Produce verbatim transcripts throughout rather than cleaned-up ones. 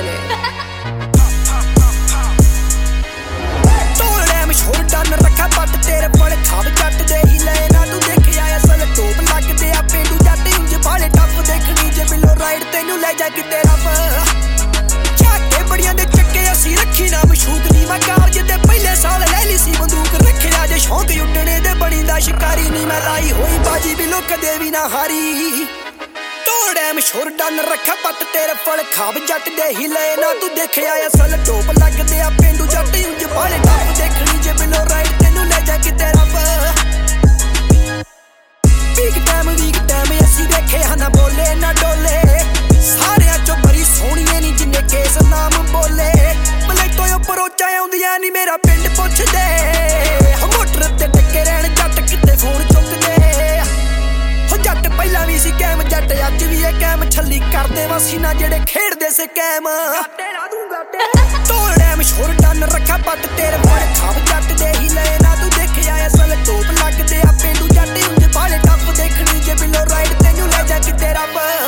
ने तोड़े मशहूर डन रखा पट तेरे बड़े खाब जट दे ही ले ना तू देख आया सल टोप लगदे आ पेंडू जट इंज बाले टप देखनी जे बिलो राइड तेनू ले जा कि तेरा झाके बड़ियां दे चक्के असी रखी ना मशूक नी मैं कारज दे पहले साल ले ली सी बंदूक रखया जे शौक उड्डने दे बड़ी दा शिकारी नी मैं लाई होई बाजी बिलो कदे भी ना हारी तोड़े मशहूर डन रखा पट तेरे फल खाब जट दे ही ले ना तू देख आया सल टोप लगदे आ पेंडू जट इंज बाले टप देखनी जे बिलो राइड तेनू ले जा कि तेरा पीक टाइम वीक टाइम असी देखे हा ना बोले ना डोले सारियां चो बड़ी सोहणियां नी जिन्ने केस नाम बोले भले तो उपरों चा आउंदियां नी मेरा पिंड पुछदे मोटर ते टके रहन जट किते फोन चुकदे हो जट पहला भी सी कैम जट अज भी है कैम छली करदे वासी ना जेड़े खेड़दे से कैम तोड़े मशहूर डन रखा पट तेरे बड़े खाब जट दे ही ले ना तू देख आया सल टोप लगदे आ पेंडू जट इंज बाले टप देखनी जे बिलो राइड तेनू ले जा कि तेरा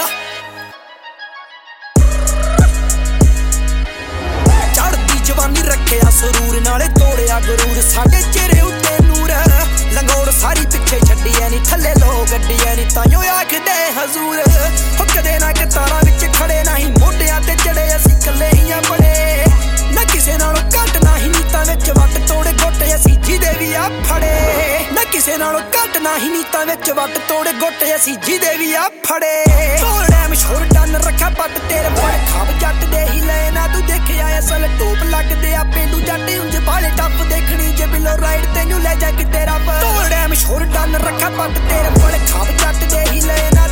चढ़दी जवानी रखिया सरूर नाले तोड़िया गरूर साडे चेहरे उत्ते नूर लंगोड़ सारी पिछे छड्डिया नी थल्ले लो गड्डिया नी ताइयों आखदे हजूर हो कदे ना कतारां विच खड़े नहीं मोढियां ते चढ़े असीं कल्ले ही बड़े ना किसे नालों घट ना ही नीतां विच वट तोड़े गोटे असीं जिहदे भी आ फड़े ना किसे नालों घट ना ही नीतां विच वट तोड़े गोटे असीं जिहदे भी आ फड़े तोड़े मशहूर डन रखा पट तेरे बड़े खाब जट दे ही ले ना तू देख आया सल टोप लगदे आ पेंडू जट इंज बाले टप देखनी जे बिलो राइड तेनू ले जा कि तेरा तोड़े मशहूर डन रखा पट तेरे बड़े खाब जट दे ही ले ना